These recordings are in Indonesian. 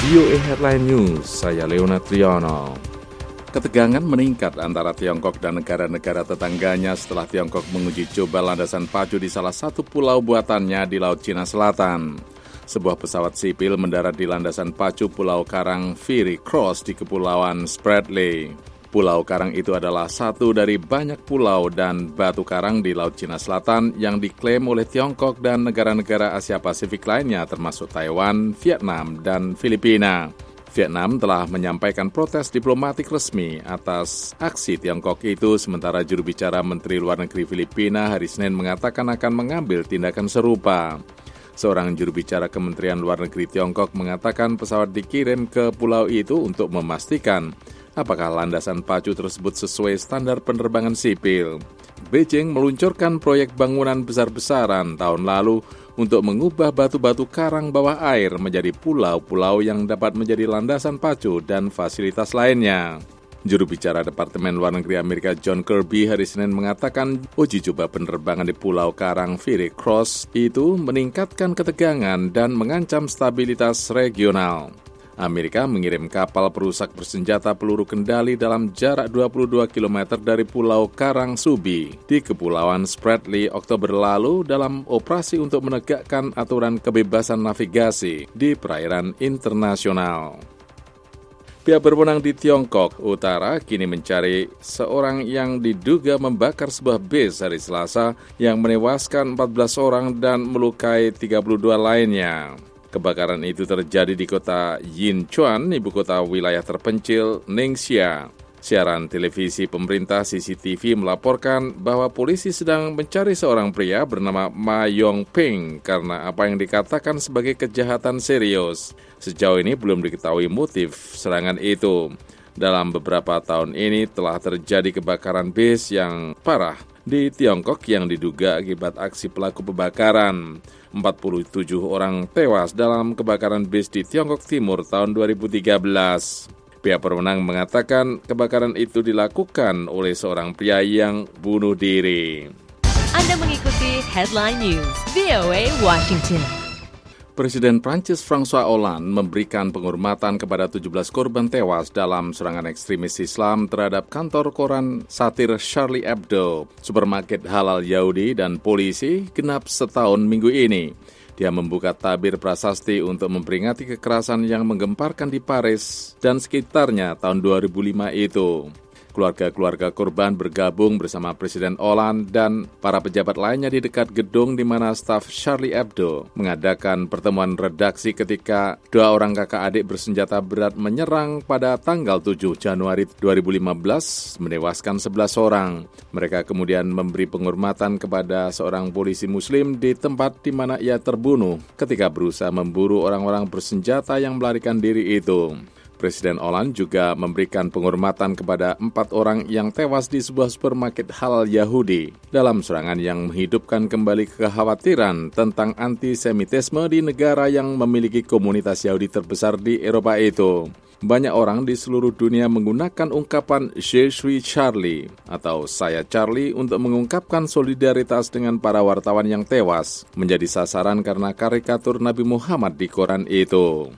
VOA Headline News, saya Leona Triano. Ketegangan meningkat antara Tiongkok dan negara-negara tetangganya setelah Tiongkok menguji coba landasan pacu di salah satu pulau buatannya di Laut Cina Selatan. Sebuah pesawat sipil mendarat di landasan pacu Pulau Karang Fiery Cross di Kepulauan Spratly. Pulau Karang itu adalah satu dari banyak pulau dan batu karang di Laut Cina Selatan yang diklaim oleh Tiongkok dan negara-negara Asia Pasifik lainnya termasuk Taiwan, Vietnam, dan Filipina. Vietnam telah menyampaikan protes diplomatik resmi atas aksi Tiongkok itu, sementara juru bicara Menteri Luar Negeri Filipina hari Senin mengatakan akan mengambil tindakan serupa. Seorang juru bicara Kementerian Luar Negeri Tiongkok mengatakan pesawat dikirim ke pulau itu untuk memastikan apakah landasan pacu tersebut sesuai standar penerbangan sipil. Beijing meluncurkan proyek bangunan besar-besaran tahun lalu untuk mengubah batu-batu karang bawah air menjadi pulau-pulau yang dapat menjadi landasan pacu dan fasilitas lainnya. Juru bicara Departemen Luar Negeri Amerika John Kirby hari Senin mengatakan uji coba penerbangan di Pulau Karang Fiery Cross itu meningkatkan ketegangan dan mengancam stabilitas regional. Amerika mengirim kapal perusak bersenjata peluru kendali dalam jarak 22 km dari Pulau Karang Subi di Kepulauan Spratly Oktober lalu dalam operasi untuk menegakkan aturan kebebasan navigasi di perairan internasional. Pihak berwenang di Tiongkok Utara kini mencari seorang yang diduga membakar sebuah bis hari Selasa yang menewaskan 14 orang dan melukai 32 lainnya. Kebakaran itu terjadi di kota Yinchuan, ibu kota wilayah terpencil Ningxia. Siaran televisi pemerintah CCTV melaporkan bahwa polisi sedang mencari seorang pria bernama Ma Yongping karena apa yang dikatakan sebagai kejahatan serius. Sejauh ini belum diketahui motif serangan itu. Dalam beberapa tahun ini telah terjadi kebakaran bis yang parah di Tiongkok yang diduga akibat aksi pelaku pembakaran. 47 orang tewas dalam kebakaran bis di Tiongkok Timur tahun 2013. Pihak berwenang mengatakan kebakaran itu dilakukan oleh seorang pria yang bunuh diri. Anda mengikuti Headline News, VOA Washington. Presiden Prancis François Hollande memberikan penghormatan kepada 17 korban tewas dalam serangan ekstremis Islam terhadap kantor koran satir Charlie Hebdo, supermarket halal Yahudi, dan polisi genap setahun minggu ini. Dia membuka tabir prasasti untuk memperingati kekerasan yang menggemparkan di Paris dan sekitarnya tahun 2005 itu. Keluarga-keluarga korban bergabung bersama Presiden Hollande dan para pejabat lainnya di dekat gedung di mana staf Charlie Hebdo mengadakan pertemuan redaksi ketika dua orang kakak adik bersenjata berat menyerang pada tanggal 7 Januari 2015 menewaskan 11 orang. Mereka kemudian memberi penghormatan kepada seorang polisi muslim di tempat di mana ia terbunuh ketika berusaha memburu orang-orang bersenjata yang melarikan diri itu. Presiden Hollande juga memberikan penghormatan kepada 4 orang yang tewas di sebuah supermarket halal Yahudi dalam serangan yang menghidupkan kembali kekhawatiran tentang antisemitisme di negara yang memiliki komunitas Yahudi terbesar di Eropa itu. Banyak orang di seluruh dunia menggunakan ungkapan Je suis Charlie atau saya Charlie untuk mengungkapkan solidaritas dengan para wartawan yang tewas menjadi sasaran karena karikatur Nabi Muhammad di koran itu.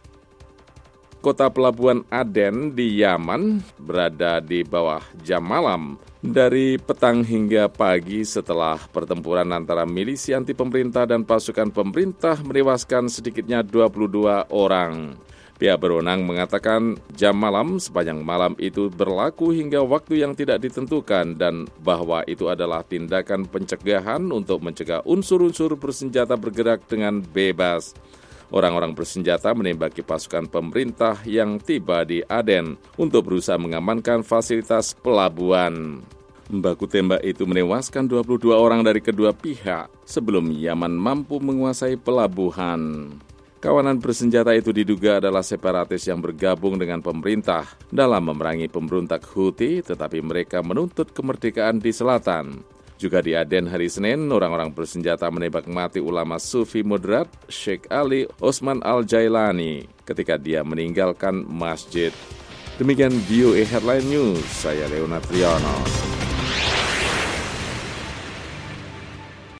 Kota pelabuhan Aden di Yaman berada di bawah jam malam dari petang hingga pagi setelah pertempuran antara milisi anti pemerintah dan pasukan pemerintah menewaskan sedikitnya 22 orang. Pihak berwenang mengatakan jam malam sepanjang malam itu berlaku hingga waktu yang tidak ditentukan dan bahwa itu adalah tindakan pencegahan untuk mencegah unsur-unsur bersenjata bergerak dengan bebas. Orang-orang bersenjata menembaki pasukan pemerintah yang tiba di Aden untuk berusaha mengamankan fasilitas pelabuhan. Baku tembak itu menewaskan 22 orang dari kedua pihak sebelum Yaman mampu menguasai pelabuhan. Kawanan bersenjata itu diduga adalah separatis yang bergabung dengan pemerintah dalam memerangi pemberontak Houthi, tetapi mereka menuntut kemerdekaan di selatan. Juga di Aden hari Senin, orang-orang bersenjata menembak mati ulama Sufi moderat Sheikh Ali Osman Al-Jailani ketika dia meninggalkan masjid. Demikian VOA Headline News, saya Leona Triano.